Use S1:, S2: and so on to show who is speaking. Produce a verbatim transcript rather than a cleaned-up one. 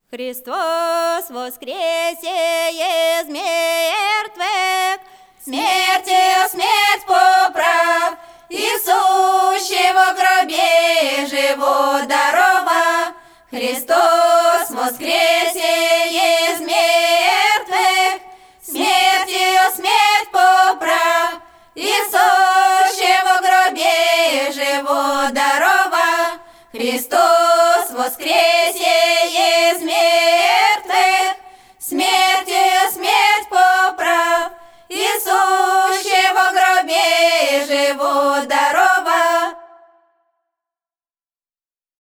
S1: Христос воскресе из мертвых, смертью смерть поправ, и сущего гробе живот дарова. Христос воскресе из мертвых, смертью смерть поправ, и сущего гробе живот дарова. Христос воскресе